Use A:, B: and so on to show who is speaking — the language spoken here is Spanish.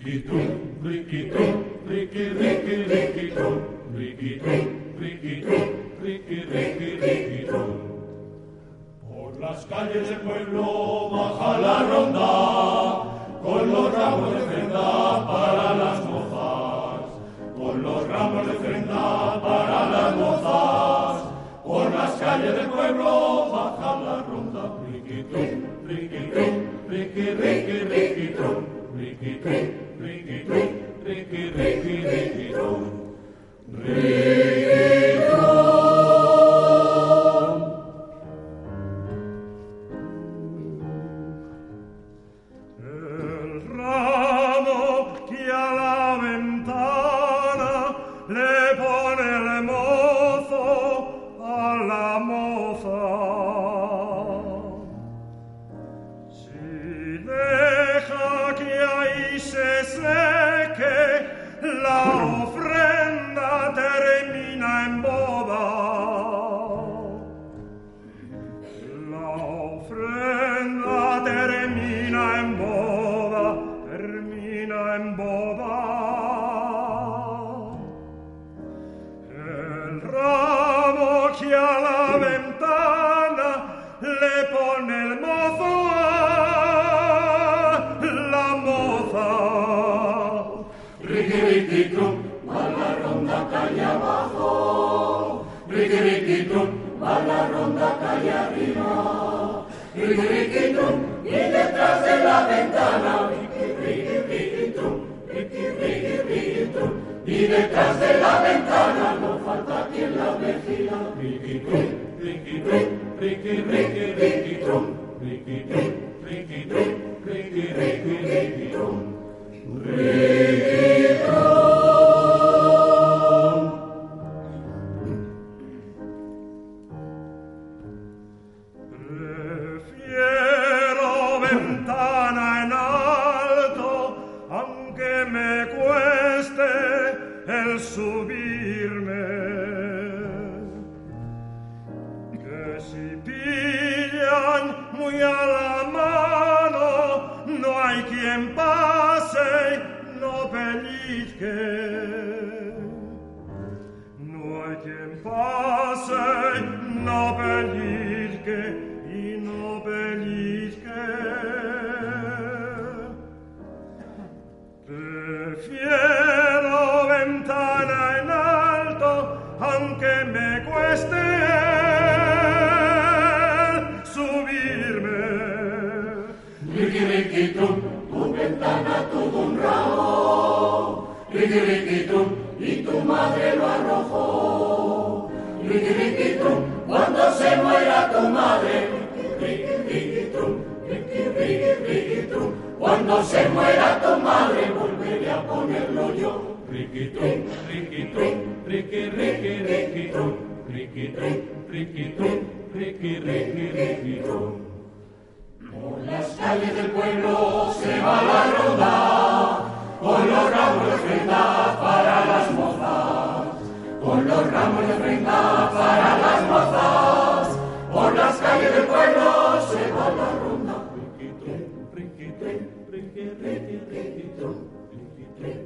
A: Riquitón, riquitón, riqui, riqui, riquitón, riquitón, riquitón, riqui, riqui, riquitón. Por las calles del pueblo baja la ronda, con los ramos de ofrenda para las mozas, con los ramos de ofrenda para las mozas. Por las calles del pueblo baja la ronda, riquitón, riquitón, riqui, riqui, riquitón, riquitón, riquitón, riqui, riqui, riquitón, riquitón.
B: El ramo que a la ventana le pone el mozo a la moza. Si deja que ahí se seque, la ofrenda termina en boda. La ofrenda termina en boda, termina en boda. El ramo que a la ventana le pone el mozo a la moza.
A: Riqui, riquitón, va la ronda calle abajo. Riqui, riquitón, va la ronda calle arriba. Riqui, riquitón, y detrás de la ventana. Riqui, riqui, riquitón, riqui, riqui, riquitón, y detrás de la ventana no falta quien la vigila. Riquitón, riquitón, riqui, riqui, riquitón, riquitón, riquitón, riqui, riqui, riquitón, riquitón.
B: Prefiero ventana en alto, aunque me cueste el subirme. Que si pillan muy a la mano, no hay quien pase y no pellizque. No hay quien pase y no pellizque. Y no pellizque. Prefiero ventana en alto, aunque me cueste subirme.
A: Riqui, riquitón, tu ventana tuvo un ramo. Riqui, riquitón, y tu madre lo arrojó. Riqui, riquitón, cuando se muera tu madre. Riqui, riquitón, riqui, riqui, riquitón, cuando se muera tu madre volveré a ponerlo yo. Riquitón, riquitón, riqui, riqui, riquitón, riquitón, riquitón, riqui, riqui, riquitón. Por las calles del pueblo se va la ronda, con los ramos de ofrenda para las mozas, con los ramos de ofrenda para las mozas. Por las calles del pueblo se va la ronda. Riquitón, riquitón, riqui, riqui, riquitón, riquitón.